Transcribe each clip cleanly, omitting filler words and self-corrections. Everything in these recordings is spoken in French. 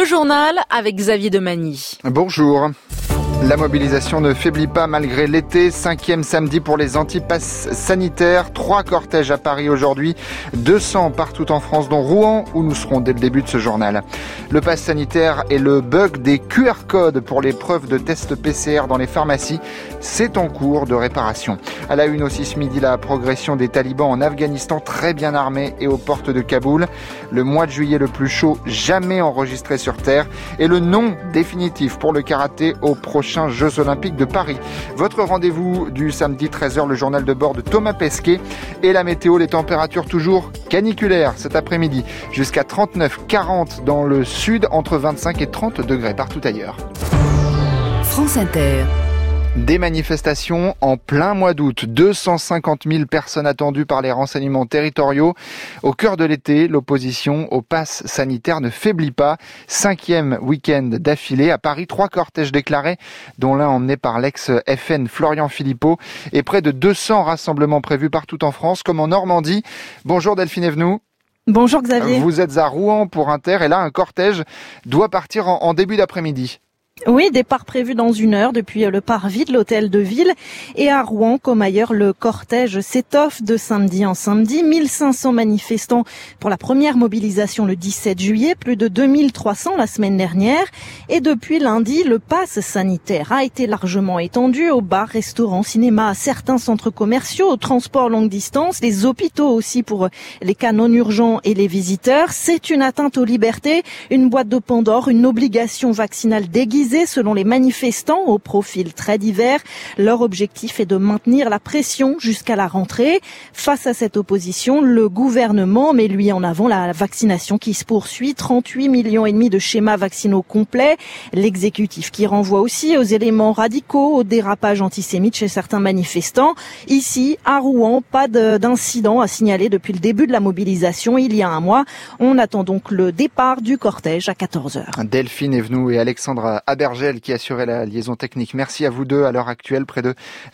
journal avec Xavier Demagny. Bonjour. La mobilisation ne faiblit pas malgré l'été. 5e samedi pour les antipasses sanitaires. 3 cortèges à Paris aujourd'hui. 200 partout en France, dont Rouen, où nous serons dès le début de ce journal. Le pass sanitaire et le bug des QR codes pour les preuves de tests PCR dans les pharmacies, c'est en cours de réparation. À la une aussi ce midi, la progression des talibans en Afghanistan, très bien armés et aux portes de Kaboul. Le mois de juillet le plus chaud jamais enregistré sur Terre. Et le nom définitif pour le karaté au prochains Jeux Olympiques de Paris. Votre rendez-vous du samedi 13h, le journal de bord de Thomas Pesquet. Et la météo, les températures toujours caniculaires cet après-midi. Jusqu'à 39-40 dans le sud, entre 25 et 30 degrés partout ailleurs. France Inter. Des manifestations en plein mois d'août. 250 000 personnes attendues par les renseignements territoriaux. Au cœur de l'été, l'opposition au pass sanitaire ne faiblit pas. 5e week-end d'affilée. À Paris, 3 cortèges déclarés, dont l'un emmené par l'ex-FN Florian Philippot. Et près de 200 rassemblements prévus partout en France, comme en Normandie. Bonjour Delphine Evenou. Bonjour Xavier. Vous êtes à Rouen pour Inter et là, un cortège doit partir en début d'après-midi. Oui, départ prévu dans 1 heure depuis le parvis de l'hôtel de ville. Et à Rouen, comme ailleurs, le cortège s'étoffe de samedi en samedi. 1500 manifestants pour la première mobilisation le 17 juillet, plus de 2300 la semaine dernière. Et depuis lundi, le pass sanitaire a été largement étendu aux bars, restaurants, cinémas, à certains centres commerciaux, aux transports longue distance, les hôpitaux aussi pour les cas non urgents et les visiteurs. C'est une atteinte aux libertés, une boîte de Pandore, une obligation vaccinale déguisée selon les manifestants au profil très divers. Leur objectif est de maintenir la pression jusqu'à la rentrée. Face à cette opposition, le gouvernement met lui en avant la vaccination qui se poursuit. 38,5 millions de schémas vaccinaux complets. L'exécutif qui renvoie aussi aux éléments radicaux, au dérapage antisémite chez certains manifestants. Ici, à Rouen, pas d'incident à signaler depuis le début de la mobilisation il y a un mois. On attend donc le départ du cortège à 14h. Delphine Evenou et Alexandre Abergel qui assuraient la liaison technique. Merci à vous deux. À l'heure actuelle, près de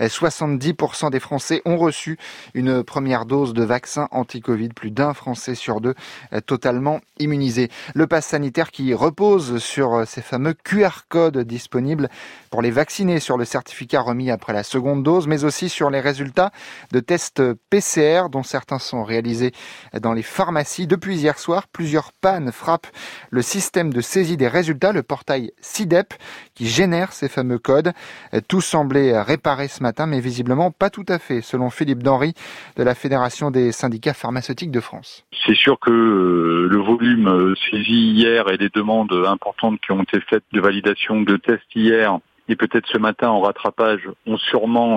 70% des Français ont reçu une première dose de vaccin anti-Covid. Plus d'un Français sur 2 totalement immunisé. Le pass sanitaire qui repose sur ces fameux QR codes disponibles pour les vacciner, sur le certificat remis après la seconde dose, mais aussi sur les résultats de tests PCR dont certains sont réalisés dans les pharmacies. Depuis hier soir, plusieurs pannes frappent le système de saisie des résultats, le portail SIDEP, qui génère ces fameux codes. Tout semblait réparé ce matin, mais visiblement pas tout à fait, selon Philippe Denry de la Fédération des syndicats pharmaceutiques de France. C'est sûr que le volume saisi hier et les demandes importantes qui ont été faites de validation de tests hier et peut-être ce matin en rattrapage ont sûrement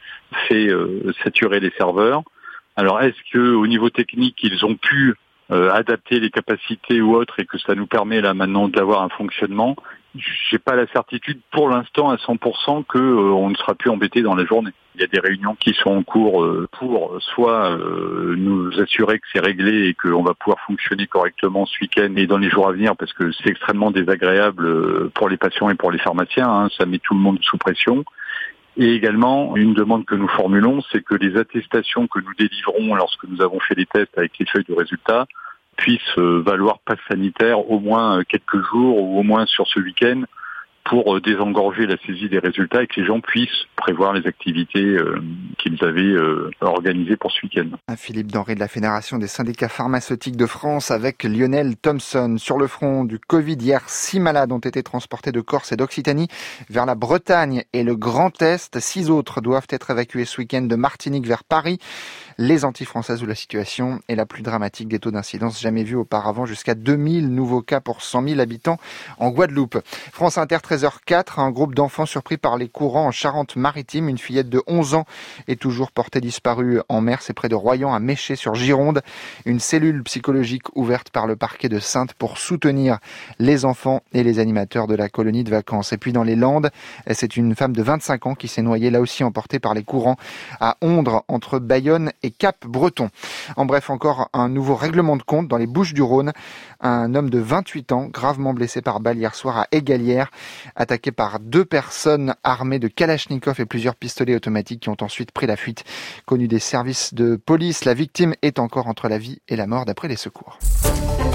fait saturer les serveurs. Alors est-ce que au niveau technique ils ont pu adapter les capacités ou autres et que ça nous permet là maintenant d'avoir un fonctionnement? J'ai pas la certitude pour l'instant à 100% que on ne sera plus embêté dans la journée. Il y a des réunions qui sont en cours pour soit nous assurer que c'est réglé et qu'on va pouvoir fonctionner correctement ce week-end et dans les jours à venir parce que c'est extrêmement désagréable pour les patients et pour les pharmaciens, hein, ça met tout le monde sous pression. Et également, une demande que nous formulons, c'est que les attestations que nous délivrons lorsque nous avons fait les tests avec les feuilles de résultats puissent valoir pass sanitaire au moins quelques jours ou au moins sur ce week-end pour désengorger la saisie des résultats et que les gens puissent prévoir les activités qu'ils avaient organisées pour ce week-end. Philippe Denry de la Fédération des syndicats pharmaceutiques de France avec Lionel Thompson. Sur le front du Covid, hier, 6 malades ont été transportés de Corse et d'Occitanie vers la Bretagne et le Grand Est. 6 autres doivent être évacués ce week-end de Martinique vers Paris. Les Antilles françaises où la situation est la plus dramatique, des taux d'incidence jamais vus auparavant, jusqu'à 2000 nouveaux cas pour 100 000 habitants en Guadeloupe. France Inter, 13h04, un groupe d'enfants surpris par les courants en Charente-Maritime. Une fillette de 11 ans est toujours portée disparue en mer. C'est près de Royan, à Méché sur Gironde. Une cellule psychologique ouverte par le parquet de Saintes pour soutenir les enfants et les animateurs de la colonie de vacances. Et puis dans les Landes, c'est une femme de 25 ans qui s'est noyée, là aussi emportée par les courants, à Ondres, entre Bayonne et Cap-Breton. En bref, encore un nouveau règlement de compte dans les Bouches-du-Rhône. Un homme de 28 ans, gravement blessé par balle hier soir à Égalières, attaqué par 2 personnes armées de Kalachnikov et plusieurs pistolets automatiques qui ont ensuite pris la fuite. Connu des services de police, la victime est encore entre la vie et la mort d'après les secours.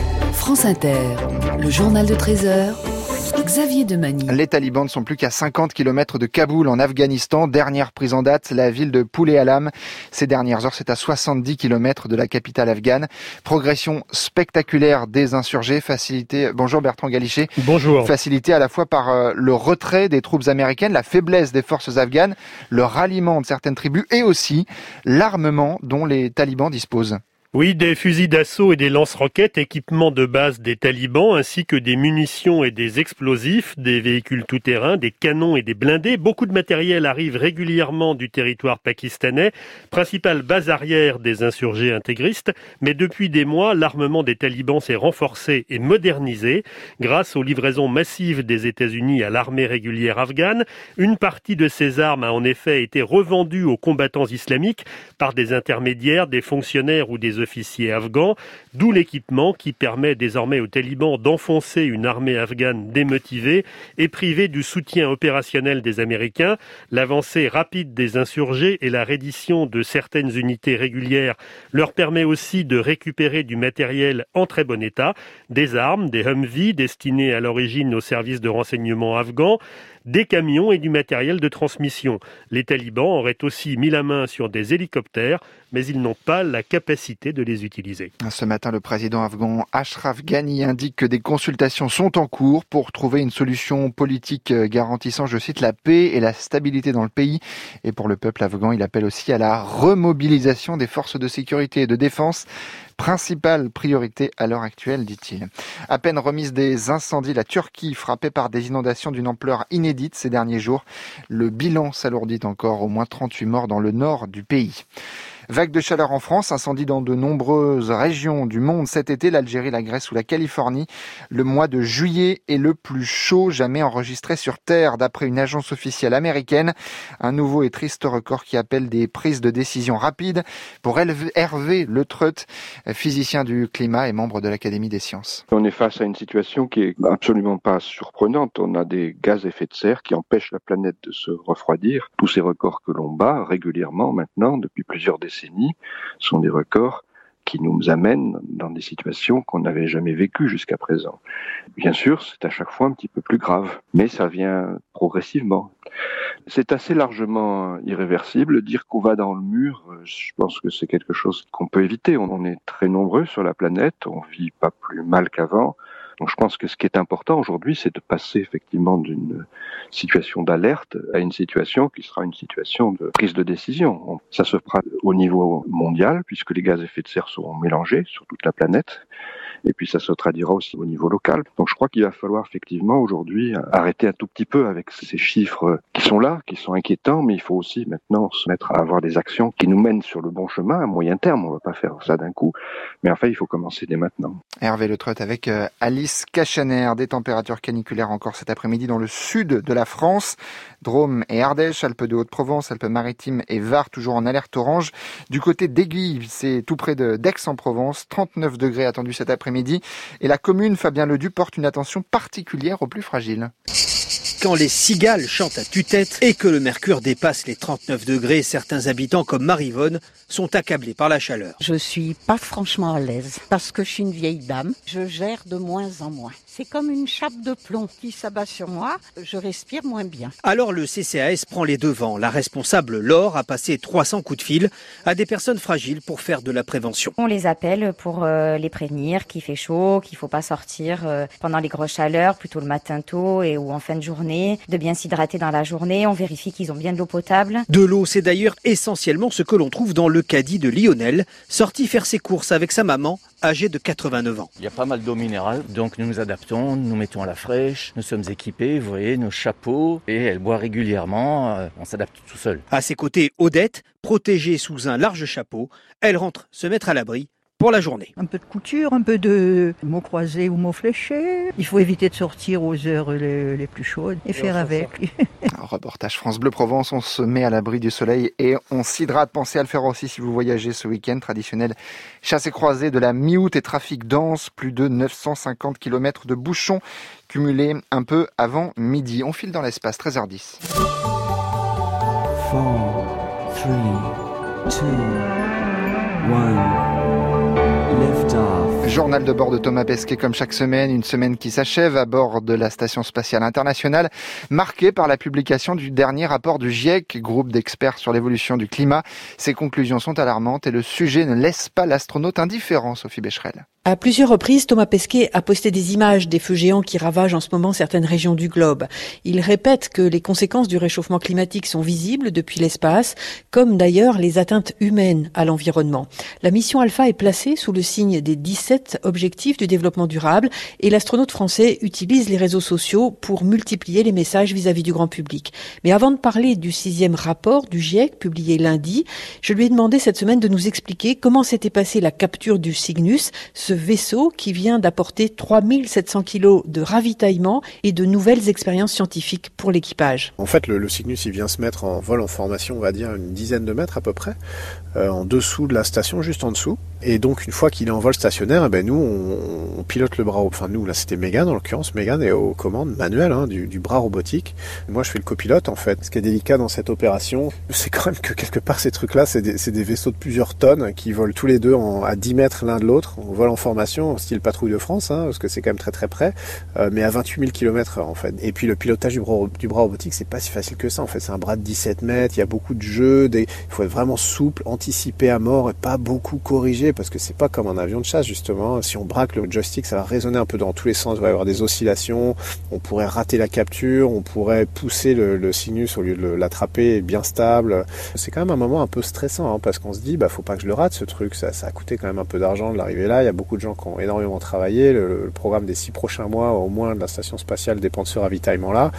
France Inter, le journal de 13h, Xavier Demagny. Les talibans ne sont plus qu'à 50 km de Kaboul en Afghanistan. Dernière prise en date, la ville de Poulet-Alam. Ces dernières heures, c'est à 70 km de la capitale afghane. Progression spectaculaire des insurgés, facilitée, bonjour Bertrand Galichet. Bonjour. Facilitée à la fois par le retrait des troupes américaines, la faiblesse des forces afghanes, le ralliement de certaines tribus et aussi l'armement dont les talibans disposent. Oui, des fusils d'assaut et des lance-roquettes, équipements de base des talibans, ainsi que des munitions et des explosifs, des véhicules tout-terrain, des canons et des blindés. Beaucoup de matériel arrive régulièrement du territoire pakistanais, principale base arrière des insurgés intégristes. Mais depuis des mois, l'armement des talibans s'est renforcé et modernisé grâce aux livraisons massives des États-Unis à l'armée régulière afghane. Une partie de ces armes a en effet été revendue aux combattants islamiques par des intermédiaires, des fonctionnaires ou des officiers afghans, d'où l'équipement qui permet désormais aux talibans d'enfoncer une armée afghane démotivée et privée du soutien opérationnel des Américains. L'avancée rapide des insurgés et la reddition de certaines unités régulières leur permet aussi de récupérer du matériel en très bon état, des armes, des Humvee destinés à l'origine aux services de renseignement afghans, des camions et du matériel de transmission. Les talibans auraient aussi mis la main sur des hélicoptères, mais ils n'ont pas la capacité de les utiliser. Ce matin, le président afghan Ashraf Ghani indique que des consultations sont en cours pour trouver une solution politique garantissant, je cite, la paix et la stabilité dans le pays. Et pour le peuple afghan, il appelle aussi à la remobilisation des forces de sécurité et de défense. Principale priorité à l'heure actuelle, dit-il. À peine remise des incendies, la Turquie frappée par des inondations d'une ampleur inédite ces derniers jours. Le bilan s'alourdit encore, au moins 38 morts dans le nord du pays. Vague de chaleur en France, incendie dans de nombreuses régions du monde cet été, l'Algérie, la Grèce ou la Californie. Le mois de juillet est le plus chaud jamais enregistré sur Terre, d'après une agence officielle américaine. Un nouveau et triste record qui appelle des prises de décision rapides. Pour Hervé Le Treut, physicien du climat et membre de l'Académie des sciences. On est face à une situation qui est absolument pas surprenante. On a des gaz à effet de serre qui empêchent la planète de se refroidir. Tous ces records que l'on bat régulièrement maintenant, depuis plusieurs décennies, sont des records qui nous amènent dans des situations qu'on n'avait jamais vécues jusqu'à présent. Bien sûr, c'est à chaque fois un petit peu plus grave, mais ça vient progressivement. C'est assez largement irréversible. Dire qu'on va dans le mur, je pense que c'est quelque chose qu'on peut éviter. On est très nombreux sur la planète, on vit pas plus mal qu'avant. Donc je pense que ce qui est important aujourd'hui, c'est de passer effectivement d'une situation d'alerte à une situation qui sera une situation de prise de décision. Ça se fera au niveau mondial, puisque les gaz à effet de serre seront mélangés sur toute la planète. Et puis ça se traduira aussi au niveau local. Donc je crois qu'il va falloir effectivement aujourd'hui arrêter un tout petit peu avec ces chiffres qui sont là, qui sont inquiétants, mais il faut aussi maintenant se mettre à avoir des actions qui nous mènent sur le bon chemin à moyen terme. On ne va pas faire ça d'un coup, mais enfin il faut commencer dès maintenant. Hervé Le Treut avec Alice Cachaner. Des températures caniculaires encore cet après-midi dans le sud de la France. Drôme et Ardèche, Alpes de Haute-Provence, Alpes-Maritimes et Var, toujours en alerte orange. Du côté d'Aiguille, c'est tout près d'Aix-en-Provence, 39 degrés attendus cet après-midi. Et la commune, Fabien Ledu, porte une attention particulière aux plus fragiles. Quand les cigales chantent à tue-tête et que le mercure dépasse les 39 degrés, certains habitants comme Marie-Yvonne sont accablés par la chaleur. Je suis pas franchement à l'aise parce que je suis une vieille dame. Je gère de moins en moins. C'est comme une chape de plomb qui s'abat sur moi. Je respire moins bien. Alors le CCAS prend les devants. La responsable Laure a passé 300 coups de fil à des personnes fragiles pour faire de la prévention. On les appelle pour les prévenir qu'il fait chaud, qu'il faut pas sortir pendant les grosses chaleurs, plutôt le matin tôt ou en fin de journée, de bien s'hydrater dans la journée. On vérifie qu'ils ont bien de l'eau potable. De l'eau, c'est d'ailleurs essentiellement ce que l'on trouve dans le caddie de Lionel, sorti faire ses courses avec sa maman, âgée de 89 ans. Il y a pas mal d'eau minérale, donc nous nous adaptons, nous mettons à la fraîche, nous sommes équipés, vous voyez, nos chapeaux, et elle boit régulièrement, on s'adapte tout seul. À ses côtés, Odette, protégée sous un large chapeau, elle rentre se mettre à l'abri pour la journée. Un peu de couture, un peu de mots croisés ou mots fléchés. Il faut éviter de sortir aux heures les plus chaudes et faire avec. Reportage France Bleu Provence, on se met à l'abri du soleil et on s'hydrate. Pensez à le faire aussi si vous voyagez ce week-end. Traditionnel chasse et croisée de la mi-août et trafic dense. Plus de 950 km de bouchons cumulés un peu avant midi. On file dans l'espace, 13h10. 4, 3, 2, 1... Journal de bord de Thomas Pesquet comme chaque semaine, une semaine qui s'achève à bord de la Station spatiale internationale, marquée par la publication du dernier rapport du GIEC, groupe d'experts sur l'évolution du climat. Ses conclusions sont alarmantes et le sujet ne laisse pas l'astronaute indifférent, Sophie Becherel. À plusieurs reprises, Thomas Pesquet a posté des images des feux géants qui ravagent en ce moment certaines régions du globe. Il répète que les conséquences du réchauffement climatique sont visibles depuis l'espace, comme d'ailleurs les atteintes humaines à l'environnement. La mission Alpha est placée sous le signe des 17 objectifs du développement durable et l'astronaute français utilise les réseaux sociaux pour multiplier les messages vis-à-vis du grand public. Mais avant de parler du 6e rapport du GIEC publié lundi, je lui ai demandé cette semaine de nous expliquer comment s'était passée la capture du Cygnus, ce vaisseau qui vient d'apporter 3700 kilos de ravitaillement et de nouvelles expériences scientifiques pour l'équipage. En fait, le Cygnus, il vient se mettre en vol en formation, on va dire une dizaine de mètres à peu près, en dessous de la station, juste en dessous. Et donc, une fois qu'il est en vol stationnaire, nous, on pilote le bras, enfin nous, là c'était Mégane en l'occurrence, Mégane est aux commandes manuelles du bras robotique. Moi, je fais le copilote en fait. Ce qui est délicat dans cette opération, c'est quand même que quelque part, ces trucs-là, c'est des vaisseaux de plusieurs tonnes qui volent tous les deux à 10 mètres l'un de l'autre. On vole en formation, style patrouille de France, parce que c'est quand même très très près, mais à 28 000 km/h en fait. Et puis le pilotage du bras robotique, c'est pas si facile que ça en fait. C'est un bras de 17 mètres, il y a beaucoup de jeux, il faut être vraiment souple, anticiper à mort et pas beaucoup corriger parce que c'est pas comme un avion de chasse justement. Si on braque le joystick, ça va résonner un peu dans tous les sens, il va y avoir des oscillations, on pourrait rater la capture, on pourrait pousser le Cygnus au lieu de l'attraper bien stable. C'est quand même un moment un peu stressant parce qu'on se dit faut pas que je le rate ce truc, ça a coûté quand même un peu d'argent de l'arriver là, il y a beaucoup de gens qui ont énormément travaillé, le programme des 6 prochains mois au moins de la station spatiale dépend de ce ravitaillement là,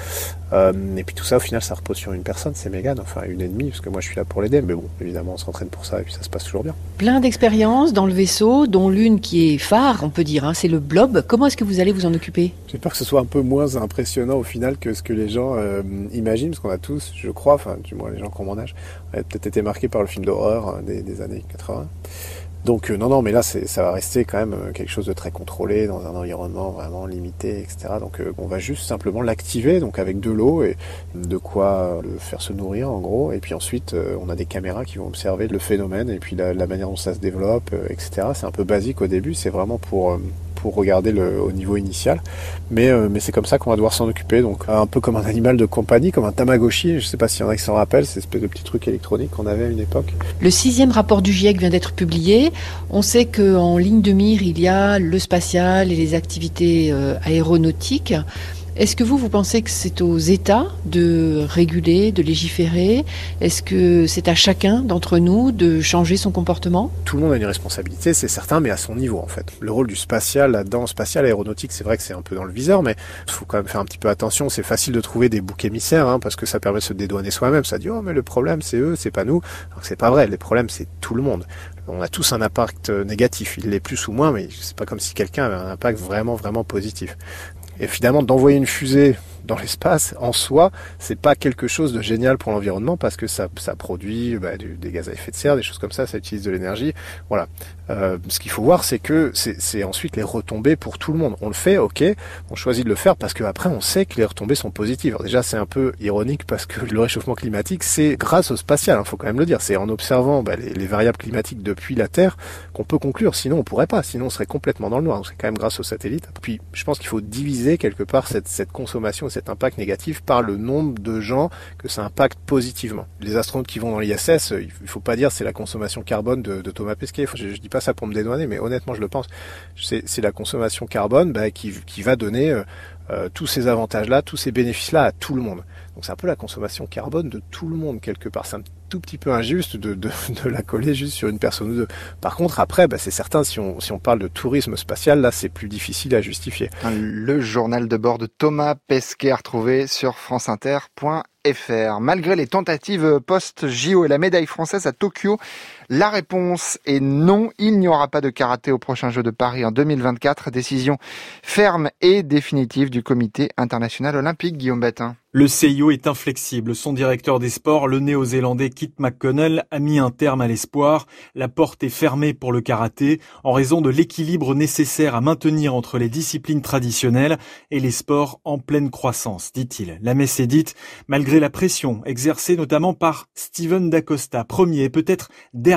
et puis tout ça au final ça repose sur une personne, c'est Mégane, enfin une et demie parce que moi je suis là pour l'aider, mais bon évidemment on s'entraîne pour ça et puis ça se passe toujours bien. Plein d'expériences dans le vaisseau, dont l'une qui est phare on peut dire, c'est le blob. Comment est-ce que vous allez vous en occuper? J'ai peur que ce soit un peu moins impressionnant au final que ce que les gens imaginent, parce qu'on a tous, je crois, enfin du moins les gens qui ont mon âge, ont peut-être été marqués par le film d'horreur des années 80. Donc non, mais là ça va rester quand même quelque chose de très contrôlé dans un environnement vraiment limité, etc. Donc on va juste simplement l'activer, donc avec de l'eau et de quoi le faire se nourrir en gros. Et puis ensuite on a des caméras qui vont observer le phénomène et puis la manière dont ça se développe, etc. C'est un peu basique au début, c'est vraiment pour regarder au niveau initial, mais c'est comme ça qu'on va devoir s'en occuper, donc un peu comme un animal de compagnie, comme un Tamagotchi, je sais pas s'il y en a qui s'en rappellent, ces espèces de petits trucs électroniques qu'on avait à une époque. Le 6e rapport du GIEC vient d'être publié, on sait qu'en ligne de mire il y a le spatial et les activités aéronautiques. Est-ce que vous pensez que c'est aux États de réguler, de légiférer? Est-ce que c'est à chacun d'entre nous de changer son comportement? Tout le monde a une responsabilité, c'est certain, mais à son niveau en fait. Le rôle du spatial là-dedans, spatial aéronautique, c'est vrai que c'est un peu dans le viseur, mais il faut quand même faire un petit peu attention. C'est facile de trouver des boucs émissaires, parce que ça permet de se dédouaner soi-même. Ça dit « Oh, mais le problème, c'est eux, c'est pas nous ». Alors que c'est pas vrai, les problèmes, c'est tout le monde. On a tous un impact négatif, il l'est plus ou moins, mais c'est pas comme si quelqu'un avait un impact vraiment, vraiment positif. Et finalement, d'envoyer une fusée dans l'espace, en soi, c'est pas quelque chose de génial pour l'environnement parce que ça produit des gaz à effet de serre, des choses comme ça utilise de l'énergie. Voilà. Ce qu'il faut voir, c'est que c'est ensuite les retombées pour tout le monde. On le fait, ok, on choisit de le faire parce qu'après on sait que les retombées sont positives. Alors déjà, c'est un peu ironique parce que le réchauffement climatique, c'est grâce au spatial, faut quand même le dire. C'est en observant les variables climatiques depuis la Terre qu'on peut conclure. Sinon, on pourrait pas. Sinon, on serait complètement dans le noir. Donc, c'est quand même grâce aux satellites. Puis, je pense qu'il faut diviser quelque part cette consommation, cet impact négatif par le nombre de gens que ça impacte positivement. Les astronautes qui vont dans l'ISS, il faut pas dire c'est la consommation carbone de Thomas Pesquet. Je dis pas ça pour me dédouaner, mais honnêtement je le pense. C'est la consommation carbone qui va donner tous ces avantages-là, tous ces bénéfices-là à tout le monde. Donc c'est un peu la consommation carbone de tout le monde quelque part. C'est un tout petit peu injuste de la coller juste sur une personne ou deux. Par contre, après, c'est certain, si on parle de tourisme spatial, là, c'est plus difficile à justifier. Le journal de bord de Thomas Pesquet à retrouver sur franceinter.fr. Malgré les tentatives post-JO et la médaille française à Tokyo, la réponse est non, il n'y aura pas de karaté aux prochains Jeux de Paris en 2024. Décision ferme et définitive du Comité international olympique, Guillaume Batin. Le CIO est inflexible. Son directeur des sports, le néo-zélandais Kit McConnell, a mis un terme à l'espoir. La porte est fermée pour le karaté en raison de l'équilibre nécessaire à maintenir entre les disciplines traditionnelles et les sports en pleine croissance, dit-il. La messe est dite malgré la pression exercée notamment par Steven Da Costa, premier et peut-être dernier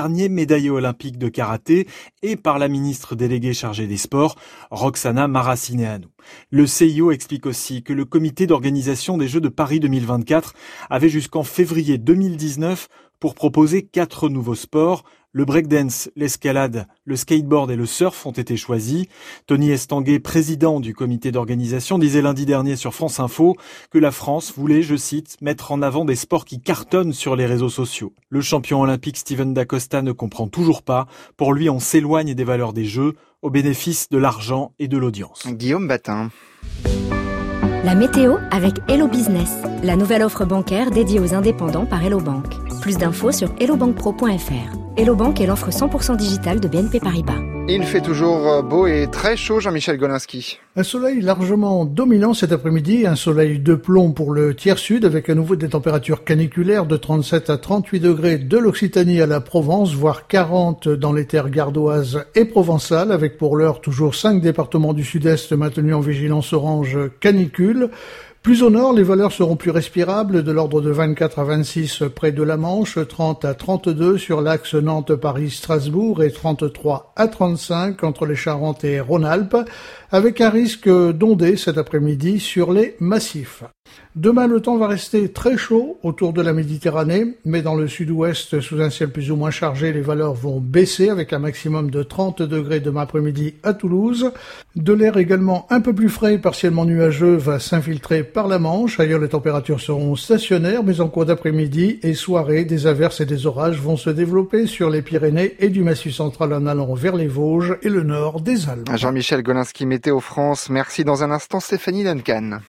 dernier médaillé olympique de karaté, et par la ministre déléguée chargée des sports, Roxana Maracineanu. Le CIO explique aussi que le comité d'organisation des Jeux de Paris 2024 avait jusqu'en février 2019 pour proposer 4 nouveaux sports. Le breakdance, l'escalade, le skateboard et le surf ont été choisis. Tony Estanguet, président du comité d'organisation, disait lundi dernier sur France Info que la France voulait, je cite, mettre en avant des sports qui cartonnent sur les réseaux sociaux. Le champion olympique Steven Dacosta ne comprend toujours pas. Pour lui, on s'éloigne des valeurs des Jeux au bénéfice de l'argent et de l'audience. Guillaume Batin. La météo avec Hello Business, la nouvelle offre bancaire dédiée aux indépendants par Hello Bank. Plus d'infos sur hellobankpro.fr. Hello Bank est l'offre 100% digitale de BNP Paribas. Il fait toujours beau et très chaud, Jean-Michel Golinski. Un soleil largement dominant cet après-midi, un soleil de plomb pour le tiers sud avec à nouveau des températures caniculaires de 37 à 38 degrés de l'Occitanie à la Provence, voire 40 dans les terres gardoises et provençales, avec pour l'heure toujours 5 départements du sud-est maintenus en vigilance orange canicule. Plus au nord, les valeurs seront plus respirables, de l'ordre de 24 à 26 près de la Manche, 30 à 32 sur l'axe Nantes-Paris-Strasbourg et 33 à 35 entre les Charentes et Rhône-Alpes, avec un risque d'ondée cet après-midi sur les massifs. Demain, le temps va rester très chaud autour de la Méditerranée, mais dans le sud-ouest, sous un ciel plus ou moins chargé, les valeurs vont baisser avec un maximum de 30 degrés demain après-midi à Toulouse. De l'air également un peu plus frais et partiellement nuageux va s'infiltrer par la Manche. Ailleurs, les températures seront stationnaires, mais en cours d'après-midi et soirée, des averses et des orages vont se développer sur les Pyrénées et du Massif central en allant vers les Vosges et le nord des Alpes. Jean-Michel Golinski, Météo France. Merci. Dans un instant, Stéphanie Duncan.